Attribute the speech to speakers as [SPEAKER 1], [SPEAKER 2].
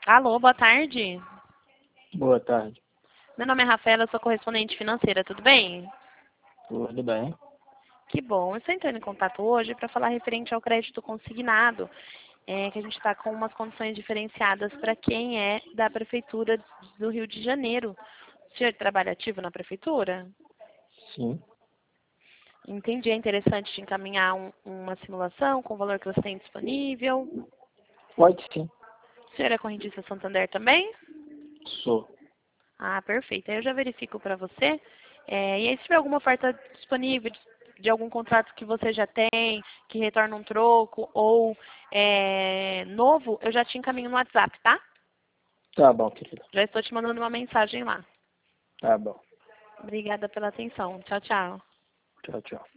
[SPEAKER 1] Alô, boa tarde.
[SPEAKER 2] Boa tarde.
[SPEAKER 1] Meu nome é Rafaela, eu sou correspondente financeira, tudo bem?
[SPEAKER 2] Tudo bem?
[SPEAKER 1] Que bom. Eu estou entrando em contato hoje para falar referente ao crédito consignado, que a gente está com umas condições diferenciadas para quem é da Prefeitura do Rio de Janeiro. O senhor trabalha ativo na Prefeitura?
[SPEAKER 2] Sim.
[SPEAKER 1] Entendi, é interessante te encaminhar uma simulação com o valor que você tem disponível.
[SPEAKER 2] Pode sim.
[SPEAKER 1] O senhor é correntista Santander também?
[SPEAKER 2] Sou.
[SPEAKER 1] Ah, perfeito. Aí eu já verifico para você. E aí, se tiver alguma oferta disponível de algum contrato que você já tem, que retorna um troco ou novo, eu já te encaminho no WhatsApp, tá?
[SPEAKER 2] Tá bom, querida.
[SPEAKER 1] Já estou te mandando uma mensagem lá.
[SPEAKER 2] Tá bom.
[SPEAKER 1] Obrigada pela atenção. Tchau, tchau.
[SPEAKER 2] Tchau, tchau.